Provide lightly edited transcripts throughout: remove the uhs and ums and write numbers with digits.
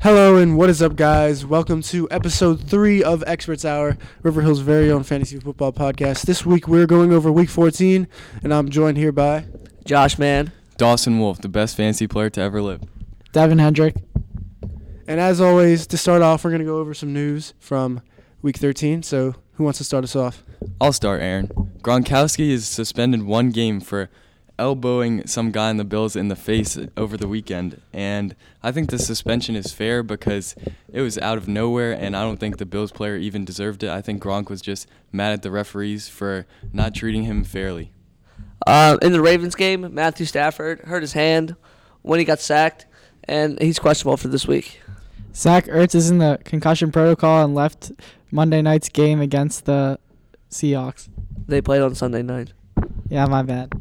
Hello and what is up, guys? Welcome to episode 3 of Experts Hour, River Hill's very own fantasy football podcast. This week we're going over week 14, and I'm joined here by Josh Mann, Dawson Wolf, the best fantasy player to ever live. Devin Hendrick. And as always, to start off, we're going to go over some news from week 13. So who wants to start us off? I'll start, Aaron. Gronkowski is suspended 1 game for elbowing some guy in the Bills in the face over the weekend, and I think the suspension is fair because it was out of nowhere, and I don't think the Bills player even deserved it. I think Gronk was just mad at the referees for not treating him fairly. In the Ravens game, Matthew Stafford hurt his hand when he got sacked, and he's questionable for this week. Zach Ertz is in the concussion protocol and left Monday night's game against the Seahawks. They played on Sunday night. Yeah, my bad.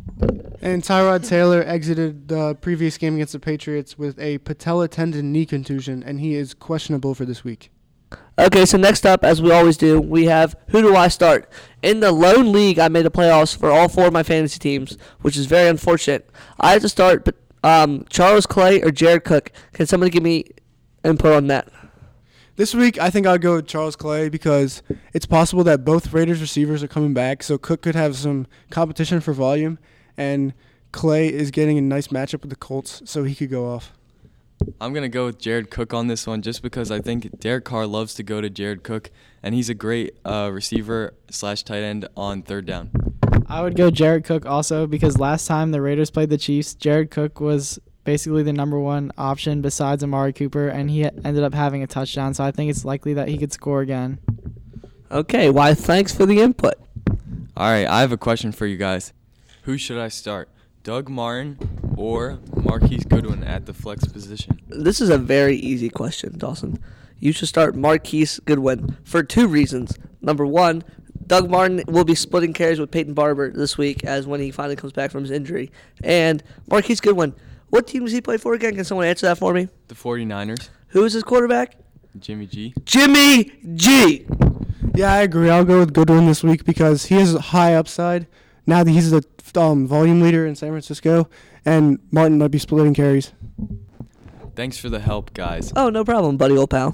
And Tyrod Taylor exited the previous game against the Patriots with a patella tendon knee contusion, and he is questionable for this week. Okay, so next up, as we always do, we have Who Do I Start? In the lone league, I made the playoffs for all 4 of my fantasy teams, which is very unfortunate. I have to start Charles Clay or Jared Cook. Can somebody give me input on that? This week, I think I'll go with Charles Clay because it's possible that both Raiders receivers are coming back, so Cook could have some competition for volume, and Clay is getting a nice matchup with the Colts, so he could go off. I'm going to go with Jared Cook on this one just because I think Derek Carr loves to go to Jared Cook, and he's a great receiver/tight end on third down. I would go Jared Cook also because last time the Raiders played the Chiefs, Jared Cook was basically the number one option besides Amari Cooper, and he ended up having a touchdown, so I think it's likely that he could score again. Okay, why, thanks for the input. All right, I have a question for you guys. Who should I start, Doug Martin or Marquise Goodwin at the flex position? This is a very easy question, Dawson. You should start Marquise Goodwin for 2 reasons. Number 1, Doug Martin will be splitting carries with Peyton Barber this week as when he finally comes back from his injury. And Marquise Goodwin, what team does he play for again? Can someone answer that for me? The 49ers. Who is his quarterback? Jimmy G. Jimmy G. Yeah, I agree. I'll go with Goodwin this week because he has a high upside. Now that he's the volume leader in San Francisco, and Martin might be splitting carries. Thanks for the help, guys. Oh, no problem, buddy, old pal.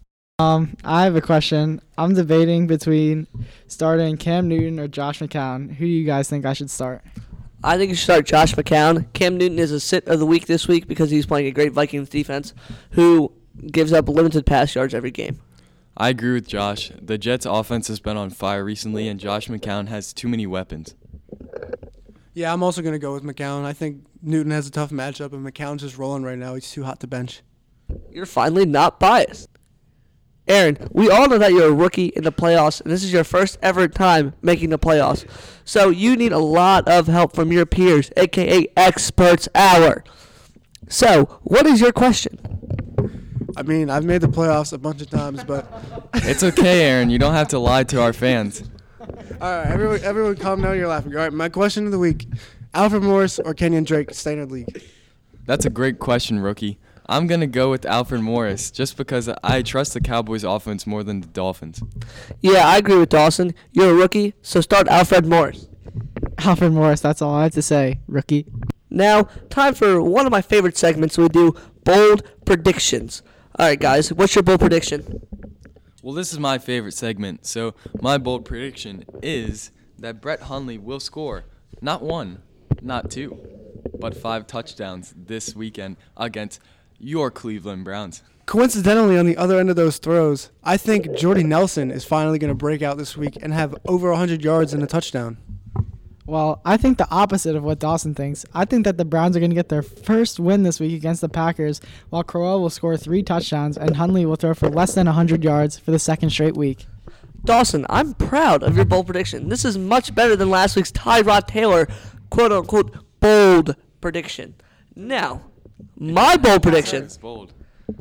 I have a question. I'm debating between starting Cam Newton or Josh McCown. Who do you guys think I should start? I think you should start Josh McCown. Cam Newton is a sit of the week this week because he's playing a great Vikings defense who gives up limited pass yards every game. I agree with Josh. The Jets' offense has been on fire recently, and Josh McCown has too many weapons. Yeah, I'm also going to go with McCown. I think Newton has a tough matchup, and McCown's just rolling right now. He's too hot to bench. You're finally not biased. Aaron, we all know that you're a rookie in the playoffs, and this is your first ever time making the playoffs. So you need a lot of help from your peers, a.k.a. Experts Hour. So what is your question? I mean, I've made the playoffs a bunch of times, but... It's okay, Aaron. You don't have to lie to our fans. All right, everyone calm down. You're laughing. All right, my question of the week. Alfred Morris or Kenyon Drake to stay in the league? That's a great question, rookie. I'm going to go with Alfred Morris just because I trust the Cowboys' offense more than the Dolphins. Yeah, I agree with Dawson. You're a rookie, so start Alfred Morris. Alfred Morris, that's all I have to say, rookie. Now, time for one of my favorite segments. We do bold predictions. All right, guys, what's your bold prediction? Well, this is my favorite segment, so my bold prediction is that Brett Hundley will score not 1, not 2, but 5 touchdowns this weekend against your Cleveland Browns. Coincidentally, on the other end of those throws, I think Jordy Nelson is finally going to break out this week and have over 100 yards and a touchdown. Well, I think the opposite of what Dawson thinks. I think that the Browns are going to get their first win this week against the Packers, while Crowell will score 3 touchdowns and Hundley will throw for less than 100 yards for the second straight week. Dawson, I'm proud of your bold prediction. This is much better than last week's Tyrod Taylor, quote-unquote, bold prediction. Now, my bold prediction, It's bold.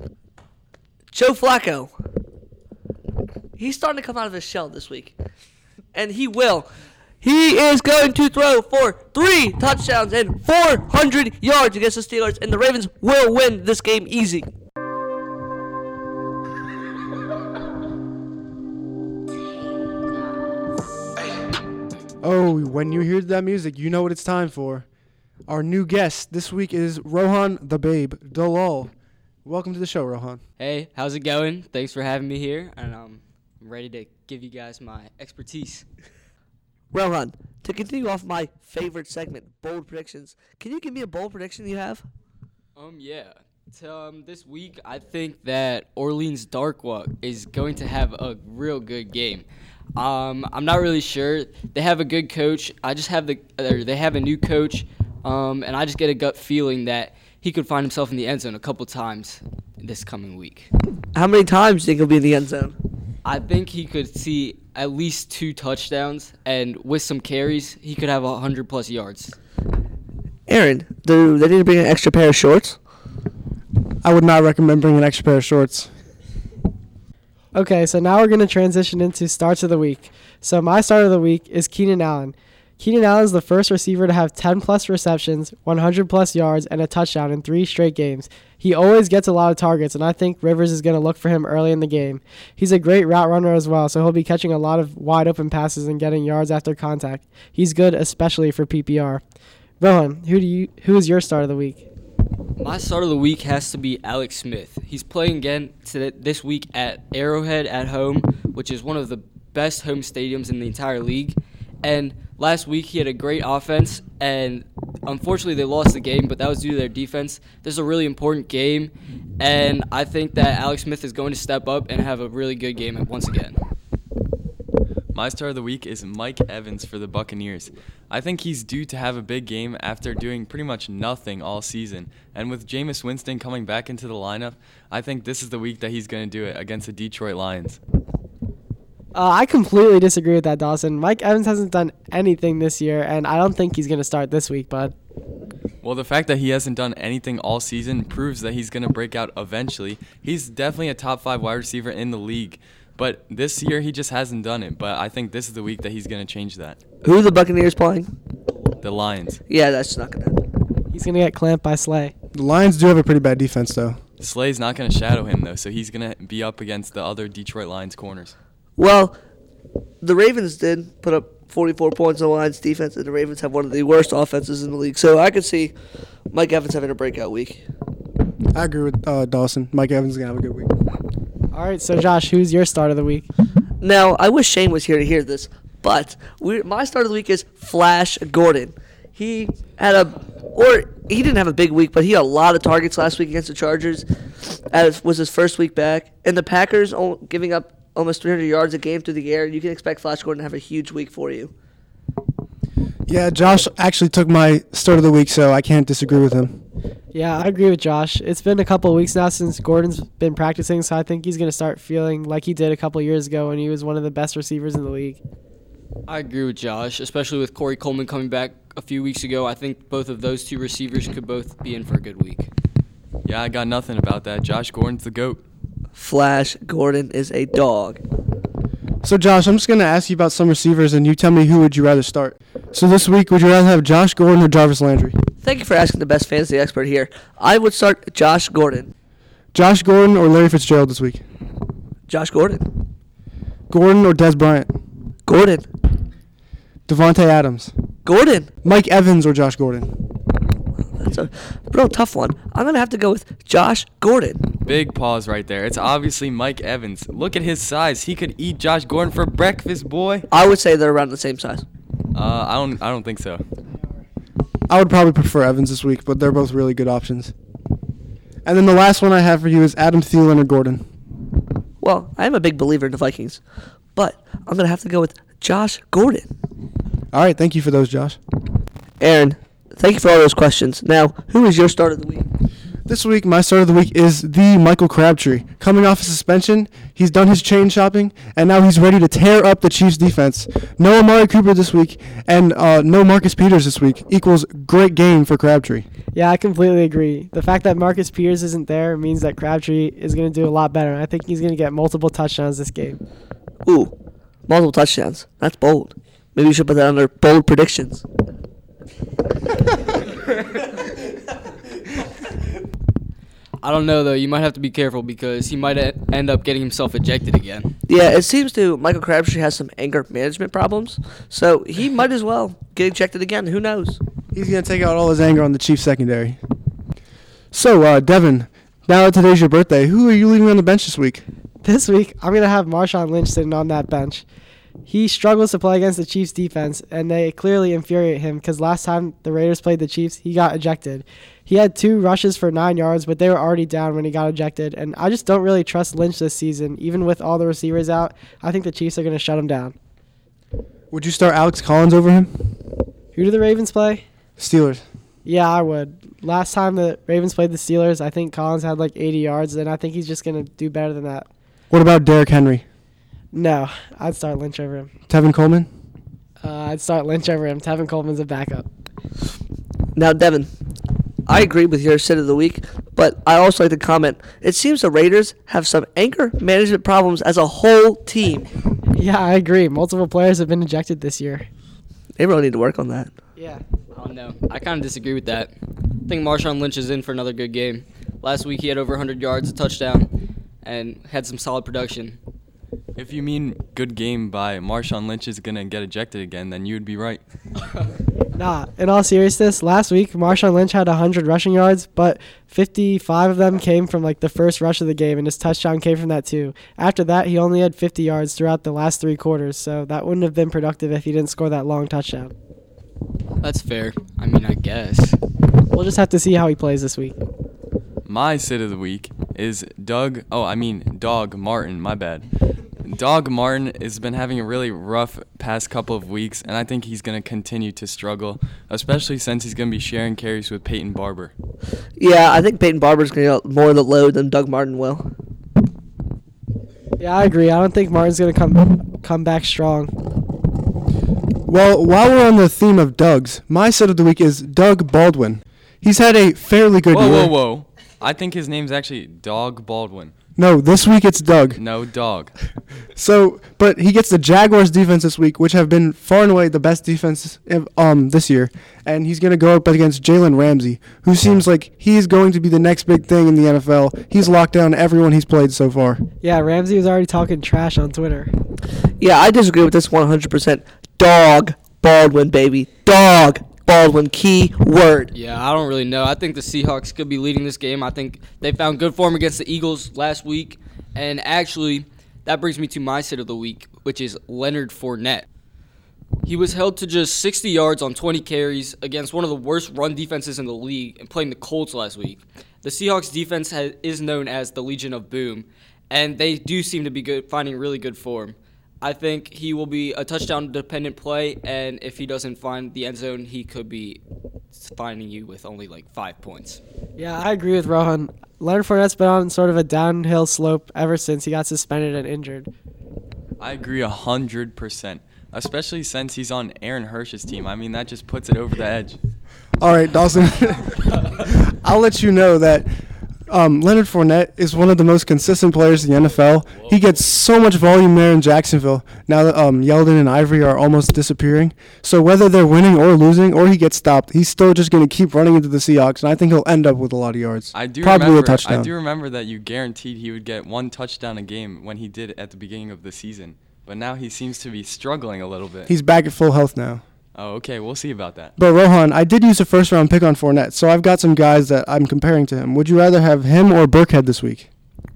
Joe Flacco. He's starting to come out of his shell this week, and he will. He is going to throw for 3 touchdowns and 400 yards against the Steelers, and the Ravens will win this game easy. Oh, when you hear that music, you know what it's time for. Our new guest this week is Rohan the Babe Dalal. Welcome to the show, Rohan. Hey, how's it going? Thanks for having me here, and I'm ready to give you guys my expertise. Rohan, to continue off my favorite segment, bold predictions, can you give me a bold prediction you have? Yeah. This week, I think that Orleans Darkwa is going to have a real good game. I'm not really sure. They have a good coach. They have a new coach, and I just get a gut feeling that he could find himself in the end zone a couple times this coming week. How many times do you think he'll be in the end zone? I think he could see at least 2 touchdowns, and with some carries, he could have 100-plus yards. Aaron, do they need to bring an extra pair of shorts? I would not recommend bringing an extra pair of shorts. Okay, so now we're going to transition into starts of the week. So my start of the week is Keenan Allen. Keenan Allen is the first receiver to have 10-plus receptions, 100-plus yards, and a touchdown in 3 straight games. He always gets a lot of targets, and I think Rivers is going to look for him early in the game. He's a great route runner as well, so he'll be catching a lot of wide-open passes and getting yards after contact. He's good, especially for PPR. Rohan, who is your start of the week? My start of the week has to be Alex Smith. He's playing again this week at Arrowhead at home, which is one of the best home stadiums in the entire league. And last week he had a great offense, and unfortunately they lost the game, but that was due to their defense. This is a really important game, and I think that Alex Smith is going to step up and have a really good game once again. My start of the week is Mike Evans for the Buccaneers. I think he's due to have a big game after doing pretty much nothing all season. And with Jameis Winston coming back into the lineup, I think this is the week that he's going to do it against the Detroit Lions. I completely disagree with that, Dawson. Mike Evans hasn't done anything this year, and I don't think he's going to start this week, bud. Well, the fact that he hasn't done anything all season proves that he's going to break out eventually. He's definitely a top 5 wide receiver in the league. But this year, he just hasn't done it. But I think this is the week that he's going to change that. Who are the Buccaneers playing? The Lions. Yeah, that's not going to happen. He's going to get clamped by Slay. The Lions do have a pretty bad defense, though. Slay's not going to shadow him, though, so he's going to be up against the other Detroit Lions corners. Well, the Ravens did put up 44 points on the Lions' defense, and the Ravens have one of the worst offenses in the league. So I could see Mike Evans having a breakout week. I agree with Dawson. Mike Evans is going to have a good week. All right, so Josh, who's your start of the week? Now, I wish Shane was here to hear this, but my start of the week is Flash Gordon. He didn't have a big week, but he had a lot of targets last week against the Chargers. As was his first week back, and the Packers giving up almost 300 yards a game through the air. You can expect Flash Gordon to have a huge week for you. Yeah, Josh actually took my start of the week, so I can't disagree with him. Yeah, I agree with Josh. It's been a couple of weeks now since Gordon's been practicing, so I think he's going to start feeling like he did a couple of years ago when he was one of the best receivers in the league. I agree with Josh, especially with Corey Coleman coming back a few weeks ago. I think both of those 2 receivers could both be in for a good week. Yeah, I got nothing about that. Josh Gordon's the GOAT. Flash Gordon is a dog. So, Josh, I'm just going to ask you about some receivers, and you tell me who would you rather start. So this week, would you rather have Josh Gordon or Jarvis Landry? Thank you for asking the best fantasy expert here. I would start Josh Gordon. Josh Gordon or Larry Fitzgerald this week? Josh Gordon. Gordon or Des Bryant? Gordon. Devontae Adams? Gordon. Mike Evans or Josh Gordon? That's a real tough one. I'm going to have to go with Josh Gordon. Big pause right there. It's obviously Mike Evans. Look at his size. He could eat Josh Gordon for breakfast, boy. I would say they're around the same size. I don't think so. I would probably prefer Evans this week, but they're both really good options. And then the last one I have for you is Adam Thielen or Gordon. Well, I am a big believer in the Vikings, but I'm going to have to go with Josh Gordon. All right, thank you for those, Josh. Aaron, thank you for all those questions. Now, who is your start of the week? This week, my start of the week is the Michael Crabtree. Coming off a suspension, he's done his chain shopping, and now he's ready to tear up the Chiefs' defense. No Amari Cooper this week, and no Marcus Peters this week equals great game for Crabtree. Yeah, I completely agree. The fact that Marcus Peters isn't there means that Crabtree is going to do a lot better. I think he's going to get multiple touchdowns this game. Ooh, multiple touchdowns. That's bold. Maybe you should put that under bold predictions. I don't know, though. You might have to be careful because he might end up getting himself ejected again. Yeah, it seems Michael Crabtree has some anger management problems, so he might as well get ejected again. Who knows? He's going to take out all his anger on the Chiefs secondary. So, Devin, Now today's your birthday. Who are you leaving on the bench this week? This week, I'm going to have Marshawn Lynch sitting on that bench. He struggles to play against the Chiefs' defense, and they clearly infuriate him because last time the Raiders played the Chiefs, he got ejected. He had 2 rushes for 9 yards, but they were already down when he got ejected, and I just don't really trust Lynch this season. Even with all the receivers out, I think the Chiefs are going to shut him down. Would you start Alex Collins over him? Who do the Ravens play? Steelers. Yeah, I would. Last time the Ravens played the Steelers, I think Collins had like 80 yards, and I think he's just going to do better than that. What about Derrick Henry? No, I'd start Lynch over him. Tevin Coleman? I'd start Lynch over him. Tevin Coleman's a backup. Now, Devin, I agree with your sit of the week, but I also like to comment. It seems the Raiders have some anger management problems as a whole team. Yeah, I agree. Multiple players have been ejected this year. They really need to work on that. Yeah. Oh, no. I kind of disagree with that. I think Marshawn Lynch is in for another good game. Last week he had over 100 yards, a touchdown, and had some solid production. If you mean good game by Marshawn Lynch is going to get ejected again, then you would be right. Nah, in all seriousness, last week Marshawn Lynch had 100 rushing yards, but 55 of them came from like the first rush of the game, and his touchdown came from that too. After that, he only had 50 yards throughout the last 3 quarters, so that wouldn't have been productive if he didn't score that long touchdown. That's fair. I mean, I guess. We'll just have to see how he plays this week. My sit of the week is Dog Martin, my bad. Dog Martin has been having a really rough past couple of weeks, and I think he's going to continue to struggle, especially since he's going to be sharing carries with Peyton Barber. Yeah, I think Peyton Barber's going to get more of the load than Doug Martin will. Yeah, I agree. I don't think Martin's going to come back strong. Well, while we're on the theme of Dougs, my sit of the week is Doug Baldwin. He's had a fairly good year. Whoa. I think his name's actually Dog Baldwin. No, this week it's Doug. No, Dog. But he gets the Jaguars defense this week, which have been far and away the best defense this year. And he's going to go up against Jalen Ramsey, who seems like he's going to be the next big thing in the NFL. He's locked down everyone he's played so far. Yeah, Ramsey was already talking trash on Twitter. Yeah, I disagree with this 100%. Dog Baldwin, baby. Dog Baldwin, key word. Yeah, I don't really know. I think the Seahawks could be leading this game. I think they found good form against the Eagles last week. And actually, that brings me to my sit of the week, which is Leonard Fournette. He was held to just 60 yards on 20 carries against one of the worst run defenses in the league and playing the Colts last week. The Seahawks defense is known as the Legion of Boom, and they do seem to be finding really good form. I think he will be a touchdown-dependent play, and if he doesn't find the end zone, he could be finding you with only like 5 points. Yeah, I agree with Rohan. Leonard Fournette's been on sort of a downhill slope ever since he got suspended and injured. I agree 100%, especially since he's on Aaron Hirsch's team. I mean, that just puts it over the edge. All right, Dawson. I'll let you know that Leonard Fournette is one of the most consistent players in the NFL. Whoa. He gets so much volume there in Jacksonville. Now that Yeldon and Ivory are almost disappearing. So whether they're winning or losing or he gets stopped, he's still just going to keep running into the Seahawks, and I think he'll end up with a lot of yards. A touchdown. I do remember that you guaranteed he would get 1 touchdown a game when he did at the beginning of the season. But now he seems to be struggling a little bit. He's back at full health now. Oh, okay. We'll see about that. But, Rohan, I did use a first-round pick on Fournette, so I've got some guys that I'm comparing to him. Would you rather have him or Burkhead this week?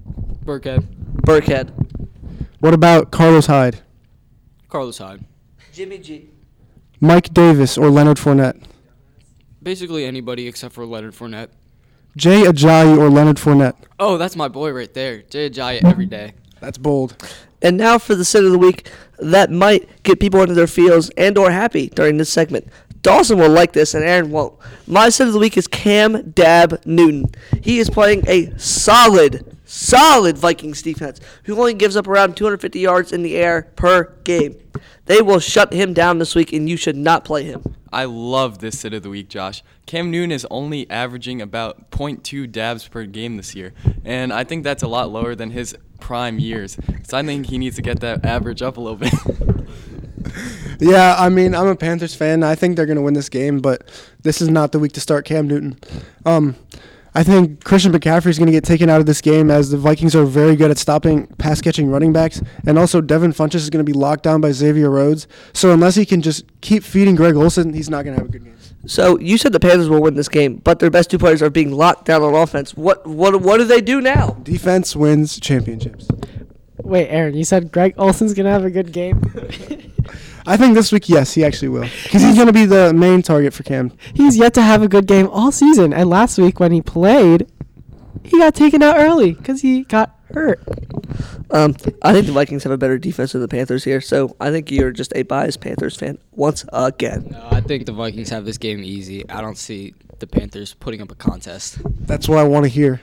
Burkhead. What about Carlos Hyde? Carlos Hyde. Jimmy G. Mike Davis or Leonard Fournette? Basically anybody except for Leonard Fournette. Jay Ajayi or Leonard Fournette? Oh, that's my boy right there. Jay Ajayi every day. That's bold. And now for the sit of the week that might get people into their feels and or happy during this segment. Dawson will like this and Aaron won't. My sit of the week is Cam Dab Newton. He is playing a solid Vikings defense who only gives up around 250 yards in the air per game. They will shut him down this week, and you should not play him. I love this sit of the week, Josh. Cam Newton is only averaging about 0.2 dabs per game this year, and I think that's a lot lower than his prime years. So I think he needs to get that average up a little bit. Yeah, I mean, I'm a Panthers fan. I think they're going to win this game, but this is not the week to start Cam Newton. I think Christian McCaffrey is going to get taken out of this game as the Vikings are very good at stopping pass-catching running backs. And also Devin Funchess is going to be locked down by Xavier Rhodes. So unless he can just keep feeding Greg Olsen, he's not going to have a good game. So you said the Panthers will win this game, but their best two players are being locked down on offense. What do they do now? Defense wins championships. Wait, Aaron, you said Greg Olson's going to have a good game? I think this week, yes, he actually will. Because he's going to be the main target for Cam. He's yet to have a good game all season. And last week when he played, he got taken out early because he got hurt. I think the Vikings have a better defense than the Panthers here, so I think you're just a biased Panthers fan once again. No, I think the Vikings have this game easy. I don't see the Panthers putting up a contest. That's what I want to hear.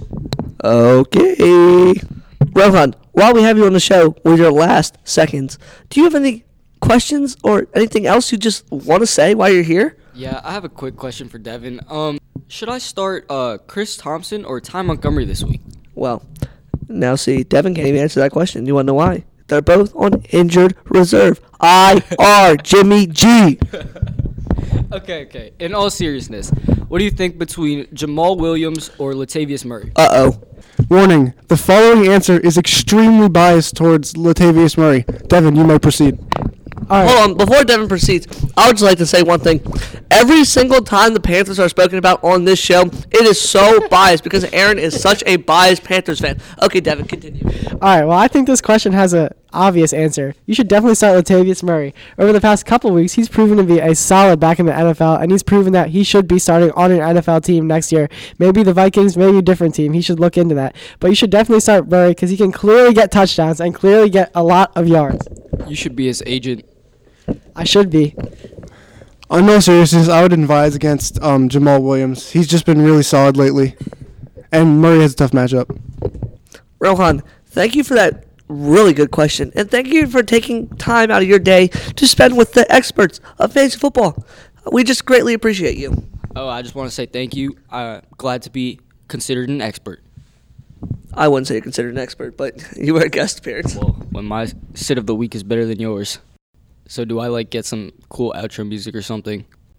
Okay. Rohan, while we have you on the show with your last seconds, do you have any questions or anything else you just want to say while you're here? Yeah, I have a quick question for Devin. Should I start Chris Thompson or Ty Montgomery this week? Well, now see, Devin can't even answer that question. You want to know why? They're both on injured reserve. IR, Jimmy G. Okay. In all seriousness, what do you think between Jamal Williams or Latavius Murray? Uh-oh. Warning, the following answer is extremely biased towards Latavius Murray. Devin, you may proceed. All right. Hold on, before Devin proceeds, I would just like to say one thing. Every single time the Panthers are spoken about on this show, it is so biased because Aaron is such a biased Panthers fan. Okay, Devin, continue. All right, well, I think this question has an obvious answer. You should definitely start Latavius Murray. Over the past couple weeks, he's proven to be a solid back in the NFL, and he's proven that he should be starting on an NFL team next year. Maybe the Vikings, maybe a different team. He should look into that. But you should definitely start Murray because he can clearly get touchdowns and clearly get a lot of yards. You should be his agent. I should be. On no seriousness, I would advise against Jamal Williams. He's just been really solid lately. And Murray has a tough matchup. Rohan, thank you for that really good question. And thank you for taking time out of your day to spend with the experts of fantasy football. We just greatly appreciate you. Oh, I just want to say thank you. Glad to be considered an expert. I wouldn't say you're considered an expert, but you were a guest appearance. Well, when my sit of the week is better than yours. So do I get some cool outro music or something?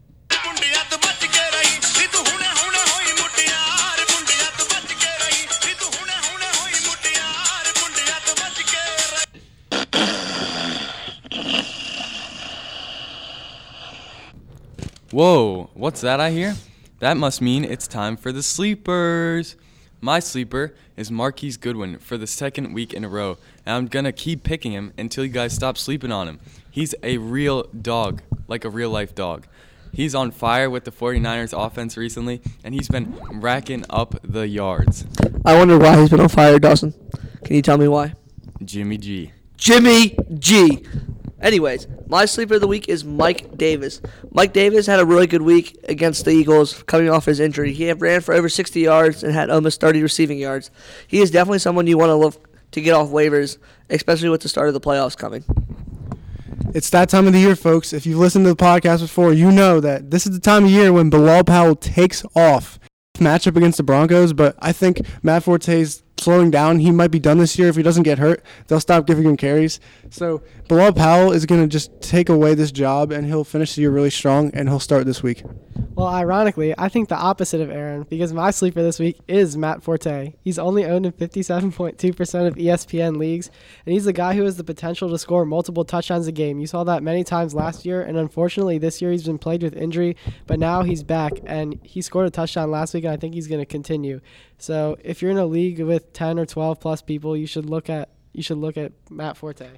Whoa, what's that I hear? That must mean it's time for the sleepers. My sleeper is Marquise Goodwin for the second week in a row, and I'm going to keep picking him until you guys stop sleeping on him. He's a real dog, like a real-life dog. He's on fire with the 49ers offense recently, and he's been racking up the yards. I wonder why he's been on fire, Dawson. Can you tell me why? Jimmy G. Jimmy G. Anyways, my sleeper of the week is Mike Davis. Mike Davis had a really good week against the Eagles coming off his injury. He ran for over 60 yards and had almost 30 receiving yards. He is definitely someone you want to look to get off waivers, especially with the start of the playoffs coming. It's that time of the year, folks. If you've listened to the podcast before, you know that this is the time of year when Bilal Powell takes off. Matchup against the Broncos, but I think Matt Forte's slowing down. He might be done this year if he doesn't get hurt. They'll stop giving him carries. So Bilal Powell is going to just take away this job, and he'll finish the year really strong, and he'll start this week. Well, ironically, I think the opposite of Aaron because my sleeper this week is Matt Forte. He's only owned in 57.2% of ESPN leagues, and he's the guy who has the potential to score multiple touchdowns a game. You saw that many times last year, and unfortunately this year he's been plagued with injury, but now he's back, and he scored a touchdown last week, and I think he's going to continue. So if you're in a league with 10 or 12 plus people, you should look at Matt Forte.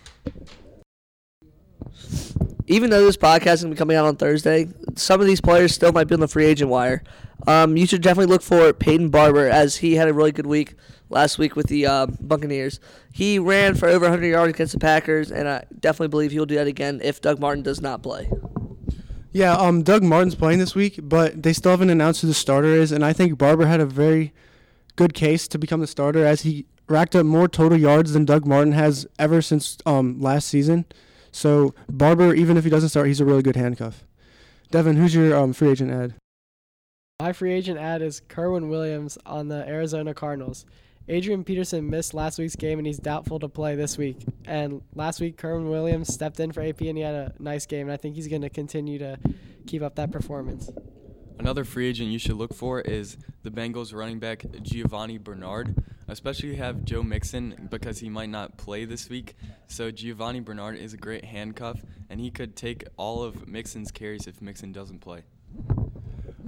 Even though this podcast is going to be coming out on Thursday, some of these players still might be on the free agent wire. You should definitely look for Peyton Barber, as he had a really good week last week with the Buccaneers. He ran for over 100 yards against the Packers, and I definitely believe he'll do that again if Doug Martin does not play. Yeah, Doug Martin's playing this week, but they still haven't announced who the starter is, and I think Barber had a very good case to become the starter as he racked up more total yards than Doug Martin has ever since last season. So Barber, even if he doesn't start, he's a really good handcuff. Devin, who's your free agent ad? My free agent ad is Kerwin Williams on the Arizona Cardinals. Adrian Peterson missed last week's game, and he's doubtful to play this week. And last week, Kerwin Williams stepped in for AP, and he had a nice game. And I think he's going to continue to keep up that performance. Another free agent you should look for is the Bengals running back Giovanni Bernard, especially if you have Joe Mixon because he might not play this week. So Giovanni Bernard is a great handcuff, and he could take all of Mixon's carries if Mixon doesn't play.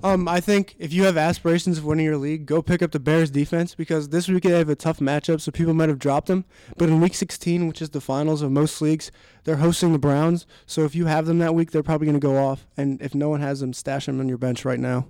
I think if you have aspirations of winning your league, go pick up the Bears defense because this week they have a tough matchup, so people might have dropped them. But in Week 16, which is the finals of most leagues, they're hosting the Browns. So if you have them that week, they're probably going to go off. And if no one has them, stash them on your bench right now.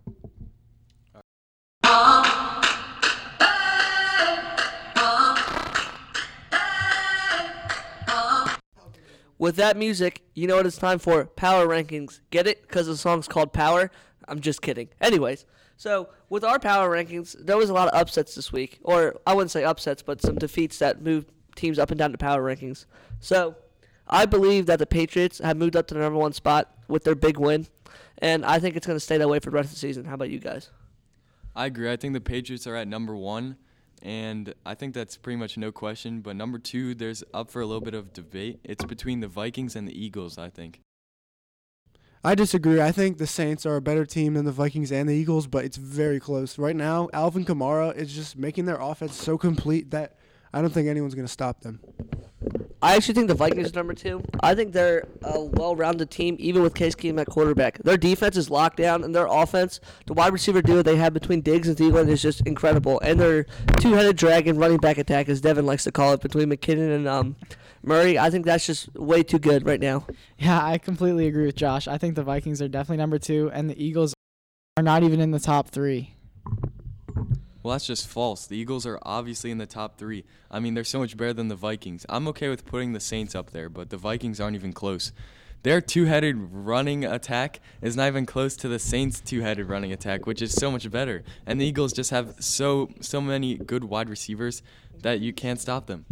With that music, you know what it's time for? Power rankings. Get it? Because the song's called Power? I'm just kidding. Anyways, so with our power rankings, there was a lot of upsets this week. Or I wouldn't say upsets, but some defeats that moved teams up and down the power rankings. So I believe that the Patriots have moved up to the number 1 spot with their big win. And I think it's going to stay that way for the rest of the season. How about you guys? I agree. I think the Patriots are at number 1, and I think that's pretty much no question. But number 2, there's up for a little bit of debate. It's between the Vikings and the Eagles, I think. I disagree. I think the Saints are a better team than the Vikings and the Eagles, but it's very close. Right now, Alvin Kamara is just making their offense so complete that I don't think anyone's going to stop them. I actually think the Vikings are number 2. I think they're a well-rounded team, even with Case Keenum at quarterback. Their defense is locked down, and their offense, the wide receiver duo they have between Diggs and Thielen is just incredible. And their two-headed dragon running back attack, as Devin likes to call it, between McKinnon and Murray, I think that's just way too good right now. Yeah, I completely agree with Josh. I think the Vikings are definitely number 2, and the Eagles are not even in the top 3. Well, that's just false. The Eagles are obviously in the top 3. I mean, they're so much better than the Vikings. I'm okay with putting the Saints up there, but the Vikings aren't even close. Their two-headed running attack is not even close to the Saints' two-headed running attack, which is so much better. And the Eagles just have so many good wide receivers that you can't stop them.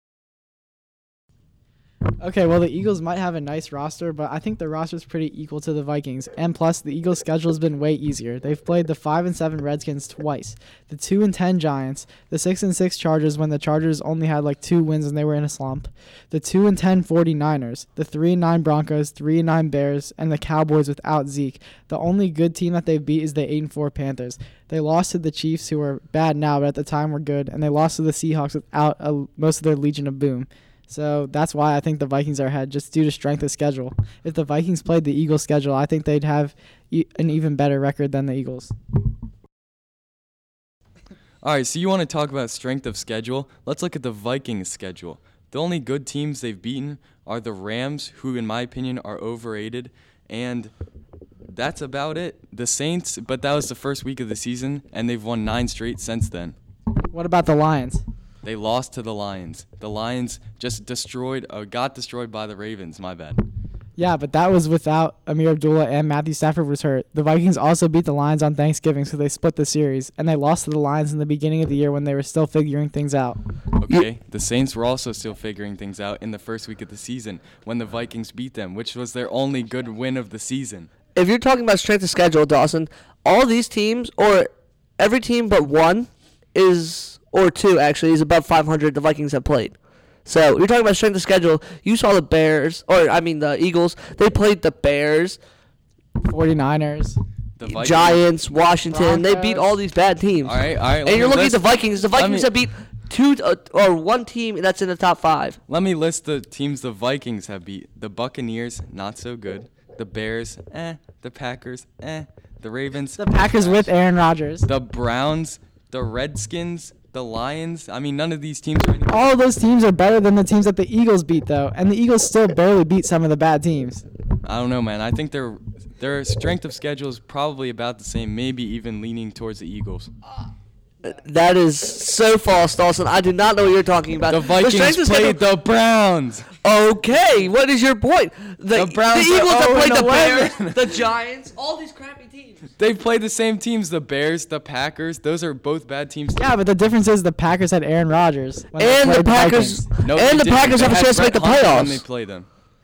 Okay, well, the Eagles might have a nice roster, but I think the roster is pretty equal to the Vikings. And plus, the Eagles' schedule has been way easier. They've played the 5-7 Redskins twice, the 2-10 Giants, the 6-6 Chargers when the Chargers only had like 2 wins and they were in a slump, the 2-10 49ers, the 3-9 Broncos, 3-9 Bears, and the Cowboys without Zeke. The only good team that they've beat is the 8-4 Panthers. They lost to the Chiefs, who are bad now, but at the time were good, and they lost to the Seahawks without most of their Legion of Boom. So that's why I think the Vikings are ahead, just due to strength of schedule. If the Vikings played the Eagles' schedule, I think they'd have an even better record than the Eagles. All right, so you want to talk about strength of schedule? Let's look at the Vikings' schedule. The only good teams they've beaten are the Rams, who, in my opinion, are overrated, and that's about it. The Saints, but that was the first week of the season, and they've won 9 straight since then. What about the Lions? They lost to the Lions. The Lions just got destroyed by the Ravens. My bad. Yeah, but that was without Amir Abdullah and Matthew Stafford was hurt. The Vikings also beat the Lions on Thanksgiving, so they split the series. And they lost to the Lions in the beginning of the year when they were still figuring things out. Okay, the Saints were also still figuring things out in the first week of the season when the Vikings beat them, which was their only good win of the season. If you're talking about strength of schedule, Dawson, all these teams, or every team but one or 2 actually, is above 500 the Vikings have played. So you're talking about strength of schedule. You saw the Eagles. They played the Bears, 49ers, The Giants, Washington. Broncos. They beat all these bad teams. All right. And you're looking at the Vikings. The Vikings have beat 2 or 1 team that's in the top 5. Let me list the teams the Vikings have beat. The Buccaneers, not so good. The Bears, The Packers, The Ravens. the Packers with Aaron Rodgers. The Browns, the Redskins, the Lions. I mean, none of these teams are any All of those teams are better than the teams that the Eagles beat, though. And the Eagles still barely beat some of the bad teams. I don't know, man. I think their strength of schedule is probably about the same, maybe even leaning towards the Eagles. That is so false, Dawson. I do not know what you're talking about. The Vikings played the Browns. Okay, what is your point? The Browns the Eagles are have played the 0-11. Bears, the Giants, all these crappy teams. They've played the same teams, the Bears, the Packers. Those are both bad teams. Yeah, but the difference is the Packers had Aaron Rodgers. When they And the played Packers, Vikings. No, and they the didn't. Packers They have a had chance to make the Brett Hundley when they playoffs. play them.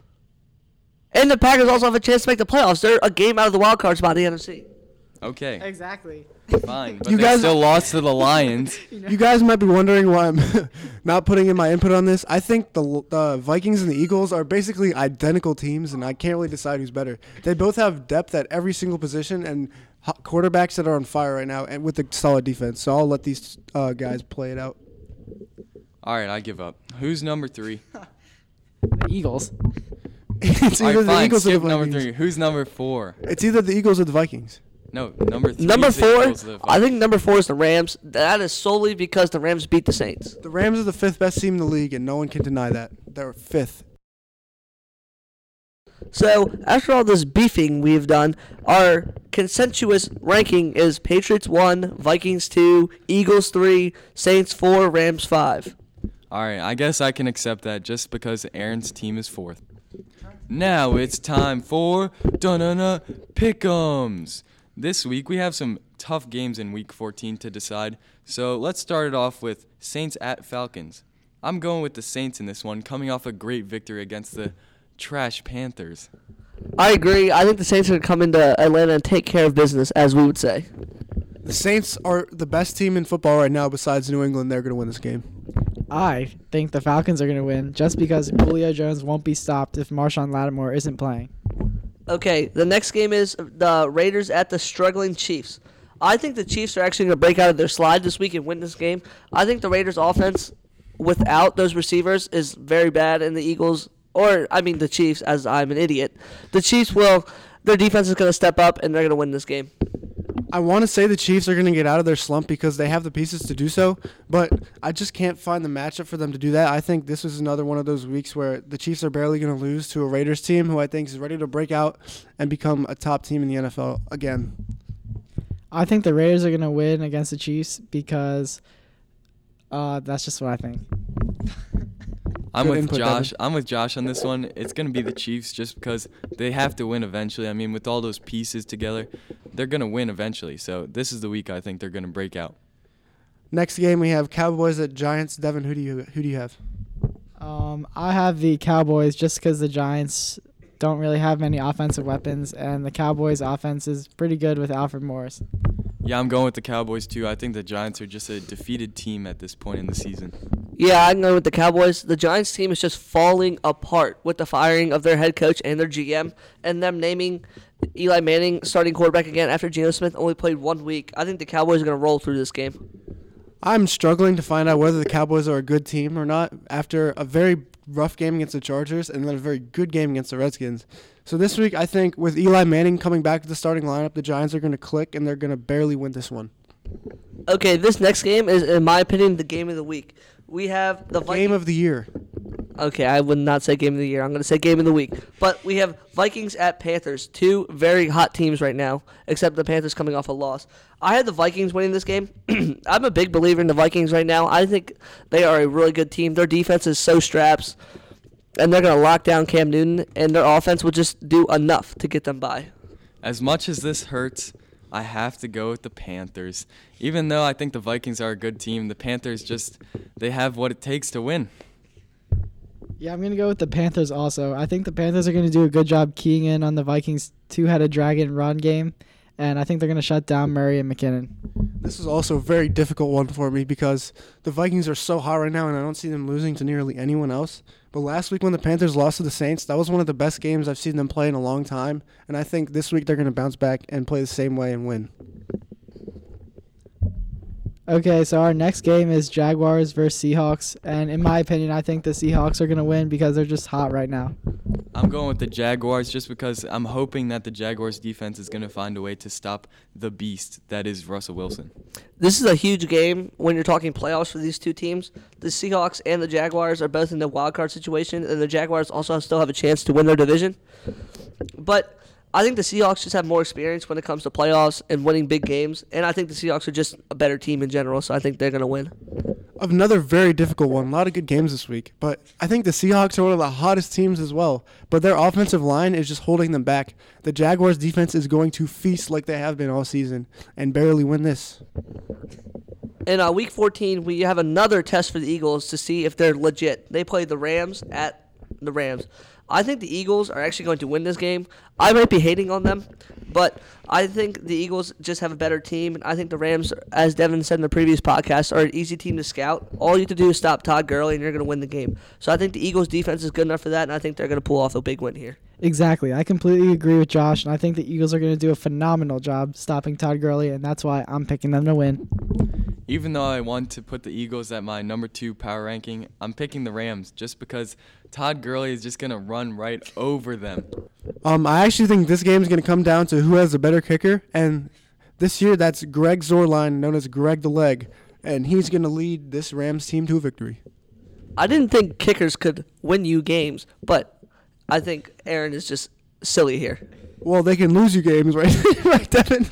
And the Packers also have a chance to make the playoffs. They're a game out of the wild card spot in the NFC. Okay, Exactly. fine. But You they guys- still lost to the Lions. You guys might be wondering why I'm not putting in my input on this. I think the Vikings and the Eagles are basically identical teams, and I can't really decide who's better. They both have depth at every single position and quarterbacks that are on fire right now, and with a solid defense. So I'll let these guys play it out. All right, I give up. Who's number 3? The Eagles. It's All either right, the fine. Eagles or the Skip number Vikings. 3. Who's number 4? It's either the Eagles or the Vikings. No, number 3. Number is the 4, Eagles, the I think number 4 is the Rams. That is solely because the Rams beat the Saints. The Rams are the 5th best team in the league, and no one can deny that. They're 5th. So, after all this beefing we've done, our consensus ranking is Patriots 1, Vikings 2, Eagles 3, Saints 4, Rams 5. All right, I guess I can accept that just because Aaron's team is 4th. Now it's time for Pick'ems. This week we have some tough games in Week 14 to decide, so let's start it off with Saints at Falcons. I'm going with the Saints in this one, coming off a great victory against the trash Panthers. I agree. I think the Saints are going to come into Atlanta and take care of business, as we would say. The Saints are the best team in football right now besides New England. They're going to win this game. I think the Falcons are going to win just because Julio Jones won't be stopped if Marshawn Lattimore isn't playing. Okay, the next game is the Raiders at the struggling Chiefs. I think the Chiefs are actually going to break out of their slide this week and win this game. I think the Raiders' offense, without those receivers, is very bad, and the the Chiefs, as I'm an idiot. The Chiefs their defense is going to step up, and they're going to win this game. I want to say the Chiefs are going to get out of their slump because they have the pieces to do so, but I just can't find the matchup for them to do that. I think this is another one of those weeks where the Chiefs are barely going to lose to a Raiders team who I think is ready to break out and become a top team in the NFL again. I think the Raiders are going to win against the Chiefs because that's just what I think. I'm Good with input, Josh. Devin. I'm with Josh on this one. It's going to be the Chiefs just because they have to win eventually. I mean, with all those pieces together, they're going to win eventually. So this is the week I think they're going to break out. Next game we have Cowboys at Giants. Devin, who do you have? I have the Cowboys just because the Giants don't really have many offensive weapons, and the Cowboys' offense is pretty good with Alfred Morris. Yeah, I'm going with the Cowboys too. I think the Giants are just a defeated team at this point in the season. Yeah, I'm going with the Cowboys. The Giants team is just falling apart with the firing of their head coach and their GM, and them naming Eli Manning starting quarterback again after Geno Smith only played 1 week. I think the Cowboys are going to roll through this game. I'm struggling to find out whether the Cowboys are a good team or not after a very rough game against the Chargers and then a very good game against the Redskins. So this week, I think with Eli Manning coming back to the starting lineup, the Giants are going to click and they're going to barely win this one. Okay, this next game is, in my opinion, the game of the week. We have the Game of the year. Okay, I would not say game of the year. I'm going to say game of the week. But we have Vikings at Panthers, 2 very hot teams right now, except the Panthers coming off a loss. I had the Vikings winning this game. I'm a big believer in the Vikings right now. I think they are a really good team. Their defense is so straps, and they're going to lock down Cam Newton, and their offense will just do enough to get them by. As much as this hurts, I have to go with the Panthers. Even though I think the Vikings are a good team, the Panthers they have what it takes to win. Yeah, I'm going to go with the Panthers also. I think the Panthers are going to do a good job keying in on the Vikings' two-headed dragon run game, and I think they're going to shut down Murray and McKinnon. This is also a very difficult one for me because the Vikings are so hot right now and I don't see them losing to nearly anyone else. But last week when the Panthers lost to the Saints, that was one of the best games I've seen them play in a long time. And I think this week they're going to bounce back and play the same way and win. Okay, so our next game is Jaguars versus Seahawks, and in my opinion, I think the Seahawks are going to win because they're just hot right now. I'm going with the Jaguars just because I'm hoping that the Jaguars defense is going to find a way to stop the beast that is Russell Wilson. This is a huge game when you're talking playoffs for these two teams. The Seahawks and the Jaguars are both in the wild card situation, and the Jaguars also still have a chance to win their division. But I think the Seahawks just have more experience when it comes to playoffs and winning big games, and I think the Seahawks are just a better team in general, so I think they're going to win. Another very difficult one. A lot of good games this week. But I think the Seahawks are one of the hottest teams as well. But their offensive line is just holding them back. The Jaguars' defense is going to feast like they have been all season and barely win this. In Week 14, we have another test for the Eagles to see if they're legit. They play the Rams at the Rams. I think the Eagles are actually going to win this game. I might be hating on them, but I think the Eagles just have a better team. And I think the Rams, as Devin said in the previous podcast, are an easy team to scout. All you have to do is stop Todd Gurley, and you're going to win the game. So I think the Eagles' defense is good enough for that, and I think they're going to pull off a big win here. Exactly. I completely agree with Josh, and I think the Eagles are going to do a phenomenal job stopping Todd Gurley, and that's why I'm picking them to win. Even though I want to put the Eagles at my number 2 power ranking, I'm picking the Rams just because Todd Gurley is just going to run right over them. I actually think this game is going to come down to who has the better kicker, and This year, that's Greg Zorline, known as Greg the Leg, and he's going to lead this Rams team to a victory. I didn't think kickers could win you games, but I think Aaron is just silly here. Well, they can lose you games, right, right, Devin?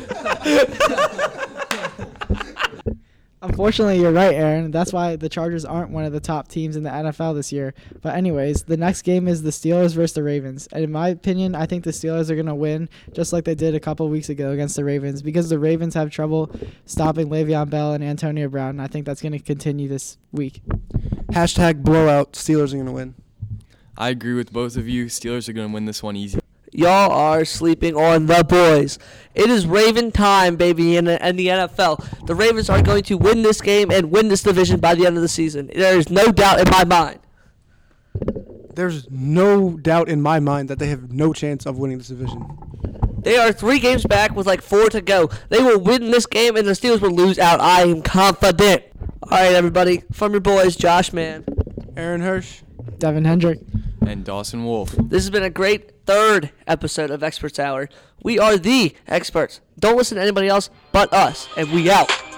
Unfortunately, you're right, Aaron. That's why the Chargers aren't one of the top teams in the NFL this year. But anyways, the next game is the Steelers versus the Ravens. And in my opinion, I think the Steelers are going to win just like they did a couple weeks ago against the Ravens because the Ravens have trouble stopping Le'Veon Bell and Antonio Brown. And I think that's going to continue this week. Hashtag blowout. Steelers are going to win. I agree with both of you. Steelers are going to win this one easy. Y'all are sleeping on the boys. It is Raven time, baby, in the NFL. The Ravens are going to win this game and win this division by the end of the season. There is no doubt in my mind. There's no doubt in my mind that they have no chance of winning this division. They are 3 games back with like 4 to go. They will win this game and the Steelers will lose out. I am confident. All right, everybody. From your boys, Josh Mann, Aaron Hirsch, Devin Hendrick. And Dawson Wolf. This has been a great 3rd episode of Experts Hour. We are the experts. Don't listen to anybody else but us, and we out.